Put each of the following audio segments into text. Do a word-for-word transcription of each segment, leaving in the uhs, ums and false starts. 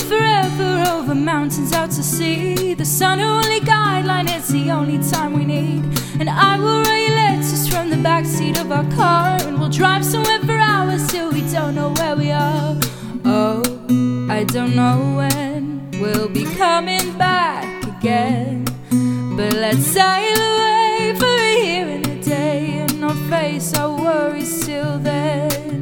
forever over mountains out to sea. The sun only guideline, it's the only time we need. And I will write letters from the backseat of our car, and we'll drive somewhere for hours till we don't know where we are. Oh, I don't know when we'll be coming back again, but let's sail away for a year and a day, and not face our worries till then.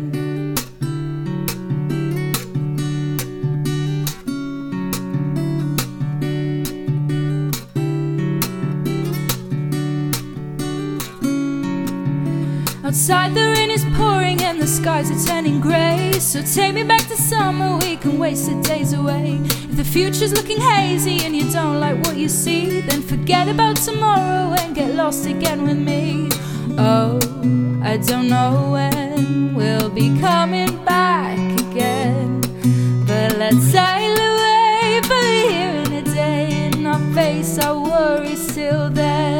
Outside the rain is pouring and the skies are turning grey, so take me back to summer, we can waste the days away. If the future's looking hazy and you don't like what you see, then forget about tomorrow and get lost again with me. Oh, I don't know when we'll be coming back again, but let's sail away for a year and a day, and not face our worries till then.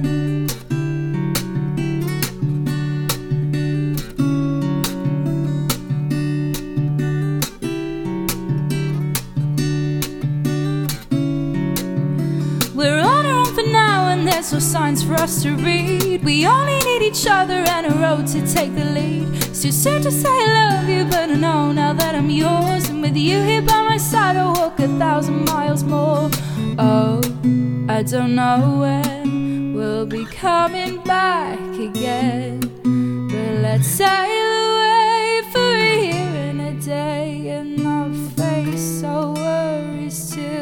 There's no signs for us to read. We only need each other and a road to take the lead. It's too soon to say I love you, but I know now that I'm yours, and with you here by my side I'll walk a thousand miles more. Oh, I don't know when we'll be coming back again, but let's sail away for a year and a day, and not face our worries too.